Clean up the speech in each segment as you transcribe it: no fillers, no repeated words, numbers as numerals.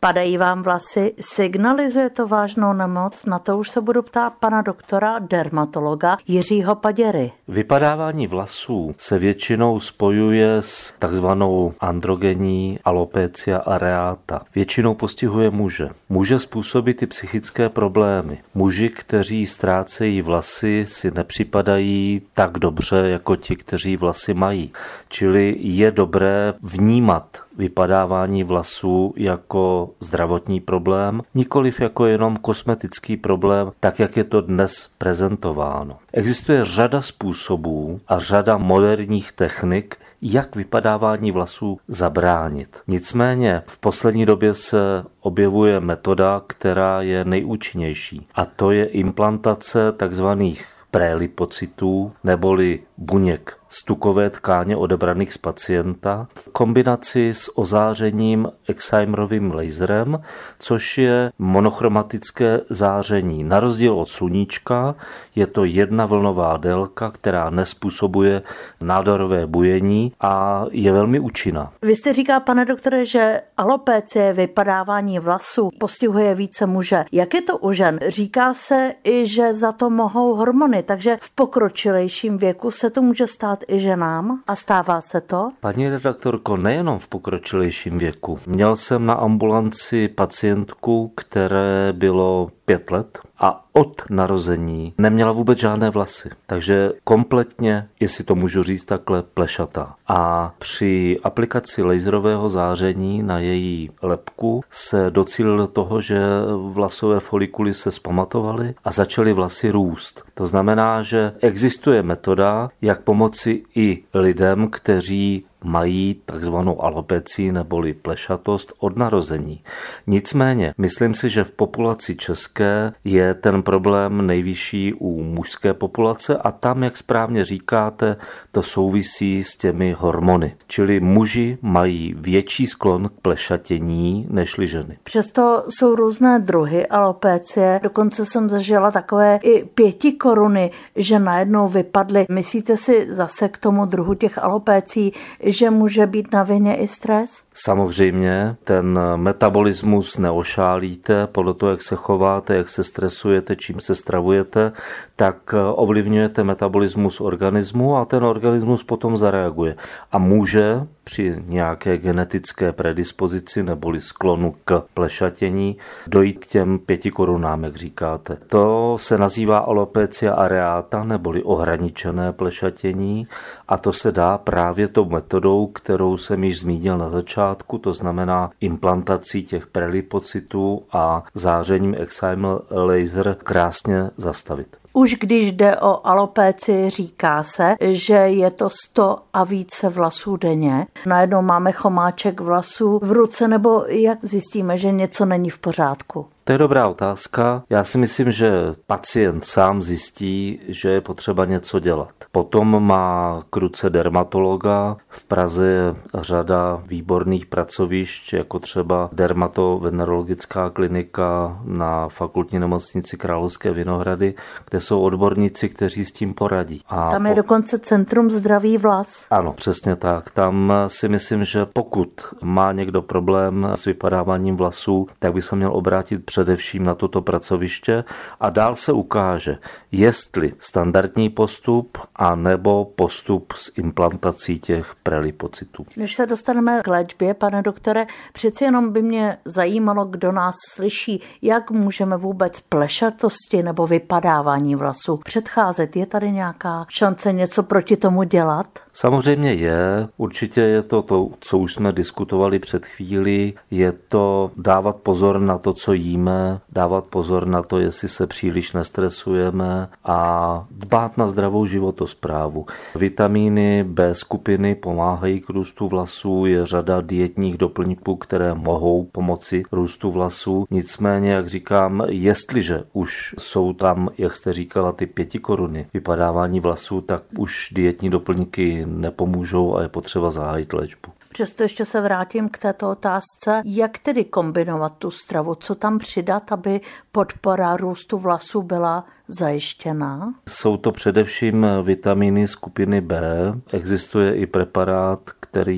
Padají vám vlasy, signalizuje to vážnou nemoc? Na to už se budu ptát pana doktora dermatologa Jiřího Paděry. Vypadávání vlasů se většinou spojuje s takzvanou androgenní alopecia areata. Většinou postihuje muže. Může způsobit i psychické problémy. Muži, kteří ztrácejí vlasy, si nepřipadají tak dobře jako ti, kteří vlasy mají. Čili je dobré vnímat vypadávání vlasů jako zdravotní problém, nikoliv jako jenom kosmetický problém, tak jak je to dnes prezentováno. Existuje řada způsobů a řada moderních technik, jak vypadávání vlasů zabránit. Nicméně v poslední době se objevuje metoda, která je nejúčinnější, a to je implantace takzvaných prelipocitů neboli buněk z tukové tkáně odebraných z pacienta v kombinaci s ozářením Excimerovým laserem, což je monochromatické záření. Na rozdíl od sluníčka je to jedna vlnová délka, která nezpůsobuje nádorové bujení a je velmi účinná. Vy jste říkal, pane doktore, že alopécie, vypadávání vlasů, postihuje více muže. Jak je to u žen? Říká se i, že za to mohou hormony, takže v pokročilejším věku se to může stát i ženám a stává se to? Paní redaktorko, nejenom v pokročilejším věku. Měl jsem na ambulanci pacientku, které bylo 5 let a od narození neměla vůbec žádné vlasy. Takže kompletně, jestli to můžu říct takhle, plešatá. A při aplikaci laserového záření na její lebku se docílilo toho, že vlasové folikuly se zpamatovaly a začaly vlasy růst. To znamená, že existuje metoda, jak pomoci i lidem, kteří mají takzvanou alopecii neboli plešatost od narození. Nicméně, myslím si, že v populaci české je ten problém nejvyšší u mužské populace a tam, jak správně říkáte, to souvisí s těmi hormony. Čili muži mají větší sklon k plešatění nežli ženy. Přesto jsou různé druhy alopécie. Dokonce jsem zažila takové i 5 koruny, že najednou vypadly. Myslíte si zase k tomu druhu těch alopécií, že může být na vině i stres? Samozřejmě, ten metabolismus neošálíte, podle toho, jak se chováte, jak se stresujete, čím se stravujete, tak ovlivňujete metabolismus organismu a ten organismus potom zareaguje. A může při nějaké genetické predispozici neboli sklonu k plešatění dojít k těm 5 korunám, jak říkáte. To se nazývá alopecia areata neboli ohraničené plešatění a to se dá právě tou metodou, kterou jsem již zmínil na začátku, to znamená implantací těch prelipocitů a zářením Excimer laser krásně zastavit. Už když jde o alopécii, říká se, že je to 100 a více vlasů denně. Najednou máme chomáček vlasů v ruce, nebo jak zjistíme, že něco není v pořádku? To je dobrá otázka. Já si myslím, že pacient sám zjistí, že je potřeba něco dělat. Potom má k ruce dermatologa. V Praze je řada výborných pracovišť, jako třeba dermatovenerologická klinika na Fakultní nemocnici Královské Vinohrady, kde jsou odborníci, kteří s tím poradí. A tam je dokonce Centrum zdraví vlas. Ano, přesně tak. Tam si myslím, že pokud má někdo problém s vypadáváním vlasů, tak by se měl obrátit především na toto pracoviště a dál se ukáže, jestli standardní postup a nebo postup s implantací těch prelipocitů. Než se dostaneme k léčbě, pane doktore, přeci jenom by mě zajímalo, kdo nás slyší, jak můžeme vůbec plešatosti nebo vypadávání vlasů předcházet. Je tady nějaká šance něco proti tomu dělat? Samozřejmě je. Určitě je to, co už jsme diskutovali před chvílí, je to dávat pozor na to, co jíme, dávat pozor na to, jestli se příliš nestresujeme a dbát na zdravou životosprávu. Vitamíny B skupiny pomáhají k růstu vlasů, je řada dietních doplňků, které mohou pomoci růstu vlasů. Nicméně, jak říkám, jestliže už jsou tam, jak jste říkala, ty 5 koruny vypadávání vlasů, tak už dietní doplňky nepomůžou a je potřeba zahájit léčbu. Přesto ještě se vrátím k této otázce. Jak tedy kombinovat tu stravu? Co tam přidat, aby podpora růstu vlasů byla zajištěná? Jsou to především vitamíny skupiny B. Existuje i preparát, který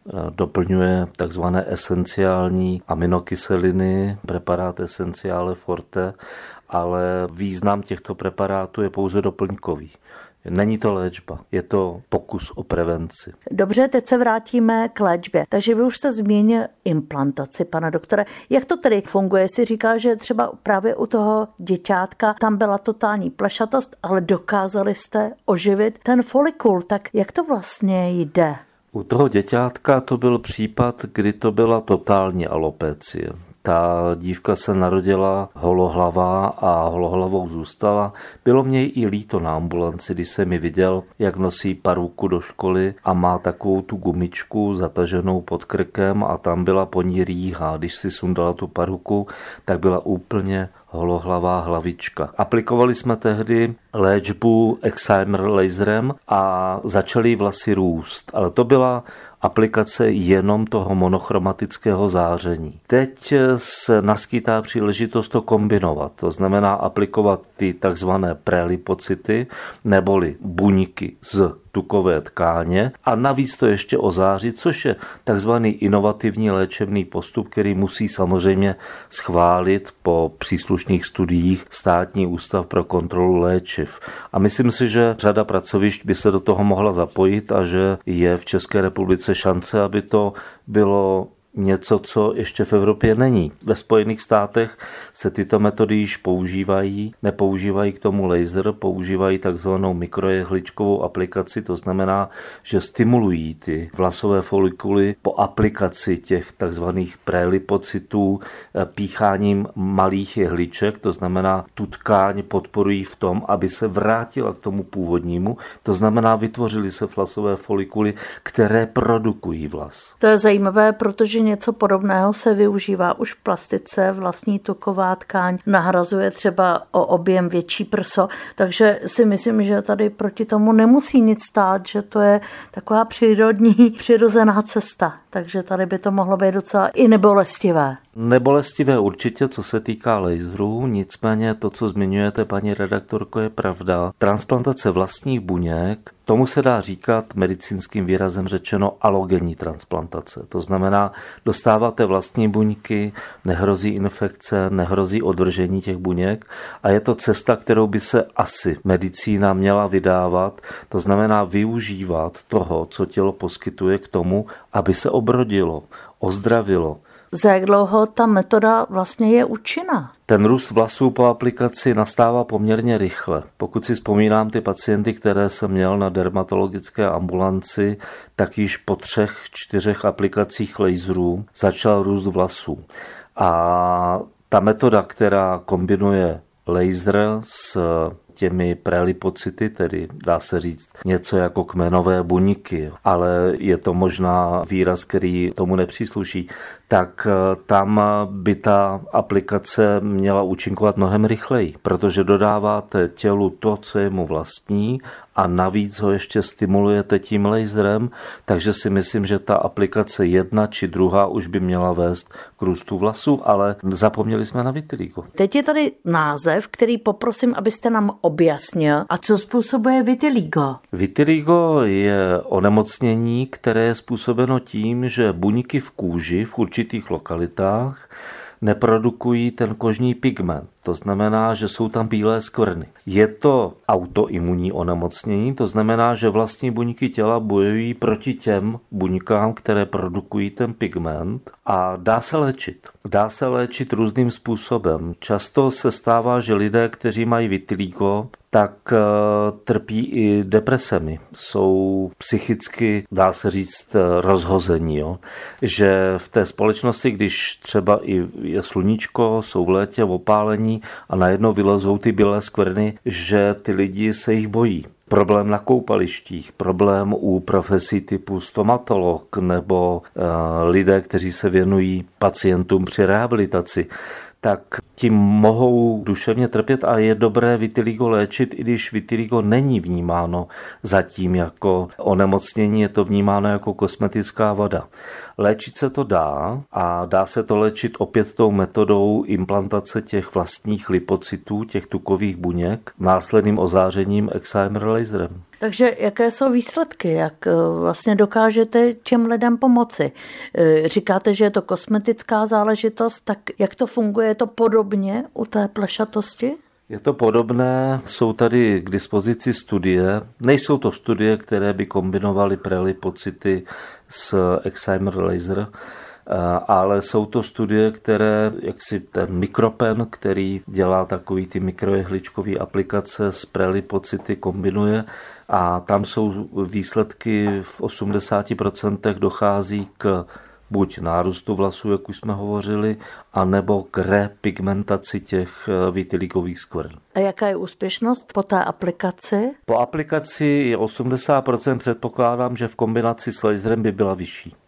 doplňuje takzvané esenciální aminokyseliny, preparát Essentiale Forte, ale význam těchto preparátů je pouze doplňkový. Není to léčba, je to pokus o prevenci. Dobře, teď se vrátíme k léčbě. Takže vy už jste zmínil implantaci, pane doktore. Jak to tedy funguje? Jestli říká, že třeba právě u toho děťátka tam byla totální plešatost, ale dokázali jste oživit ten folikul, tak jak to vlastně jde? U toho děťátka to byl případ, kdy to byla totální alopécie. Ta dívka se narodila holohlavá a holohlavou zůstala. Bylo mě i líto na ambulanci, když jsem mi viděl, jak nosí paruku do školy a má takovou tu gumičku zataženou pod krkem a tam byla po ní rýha. Když si sundala tu paruku, tak byla úplně holohlavá hlavička. Aplikovali jsme tehdy léčbu Excimer laserem a začaly vlasy růst, ale to byla aplikace jenom toho monochromatického záření. Teď se naskytá příležitost to kombinovat, to znamená aplikovat ty takzvané prelipocity neboli buňky z tukové tkáně a navíc to ještě ozářit, což je takzvaný inovativní léčebný postup, který musí samozřejmě schválit po příslušných studiích Státní ústav pro kontrolu léčiv. A myslím si, že řada pracovišť by se do toho mohla zapojit a že je v České republice šance, aby to bylo něco, co ještě v Evropě není. Ve Spojených státech se tyto metody již používají, nepoužívají k tomu laser, používají takzvanou mikrojehličkovou aplikaci, to znamená, že stimulují ty vlasové folikuly po aplikaci těch takzvaných prelipocitů pícháním malých jehliček, to znamená, tu tkáň podporují v tom, aby se vrátila k tomu původnímu, to znamená, vytvořily se vlasové folikuly, které produkují vlas. To je zajímavé, protože něco podobného se využívá už v plastice, vlastní tuková tkáň nahrazuje třeba o objem větší prso, takže si myslím, že tady proti tomu nemusí nic stát, že to je taková přirozená cesta, takže tady by to mohlo být docela i nebolestivé. Nebolestivé určitě, co se týká laserů, nicméně to, co zmiňujete, paní redaktorko, je pravda. Transplantace vlastních buněk, tomu se dá říkat medicínským výrazem řečeno alogenní transplantace. To znamená, dostáváte vlastní buňky, nehrozí infekce, nehrozí odvržení těch buněk a je to cesta, kterou by se asi medicína měla vydávat, to znamená využívat toho, co tělo poskytuje k tomu, aby se obrodilo, ozdravilo. Za jak dlouho ta metoda vlastně je účinná? Ten růst vlasů po aplikaci nastává poměrně rychle. Pokud si vzpomínám ty pacienty, které jsem měl na dermatologické ambulanci, tak již po 3-4 aplikacích laserů začal růst vlasů. A ta metoda, která kombinuje laser s těmi prelipocity, tedy dá se říct něco jako kmenové buňky, ale je to možná výraz, který tomu nepřísluší, tak tam by ta aplikace měla účinkovat mnohem rychleji, protože dodáváte tělu to, co je mu vlastní a navíc ho ještě stimulujete tím laserem, takže si myslím, že ta aplikace jedna či druhá už by měla vést k růstu vlasů, ale zapomněli jsme na vitiligo. Teď je tady název, který poprosím, abyste nám objasnil. A co způsobuje vitiligo? Vitiligo je onemocnění, které je způsobeno tím, že buňky v kůži v určitých lokalitách neprodukují ten kožní pigment. To znamená, že jsou tam bílé skvrny. Je to autoimunní onemocnění, to znamená, že vlastní buňky těla bojují proti těm buňkám, které produkují ten pigment a dá se léčit. Dá se léčit různým způsobem. Často se stává, že lidé, kteří mají vitiligo, tak trpí i depresemi. Jsou psychicky, dá se říct, rozhození. Jo? Že v té společnosti, když třeba i je sluníčko, jsou v létě opálení a najednou vylezou ty bílé skvrny, že ty lidi se jich bojí. Problém na koupalištích, problém u profesí typu stomatolog nebo lidé, kteří se věnují pacientům při rehabilitaci, tak tím mohou duševně trpět a je dobré vitiligo léčit, i když vitiligo není vnímáno zatím jako onemocnění, je to vnímáno jako kosmetická vada. Léčit se to dá a dá se to léčit opět tou metodou implantace těch vlastních lipocitů, těch tukových buněk, následným ozářením Excimer laserem. Takže jaké jsou výsledky? Jak vlastně dokážete těm lidem pomoci? Říkáte, že je to kosmetická záležitost, tak jak to funguje? Je to podobně u té plešatosti? Je to podobné, jsou tady k dispozici studie. Nejsou to studie, které by kombinovaly prelipocity s Excimer laser, ale jsou to studie, které, jaksi ten mikropen, který dělá takový ty mikrojehličkový aplikace s prelipocity, kombinuje a tam jsou výsledky v 80% dochází k buď nárůstu vlasů, jak už jsme hovořili, anebo k repigmentaci těch vitiligových skvrn. A jaká je úspěšnost po té aplikaci? Po aplikaci je 80%, předpokládám, že v kombinaci s laserem by byla vyšší.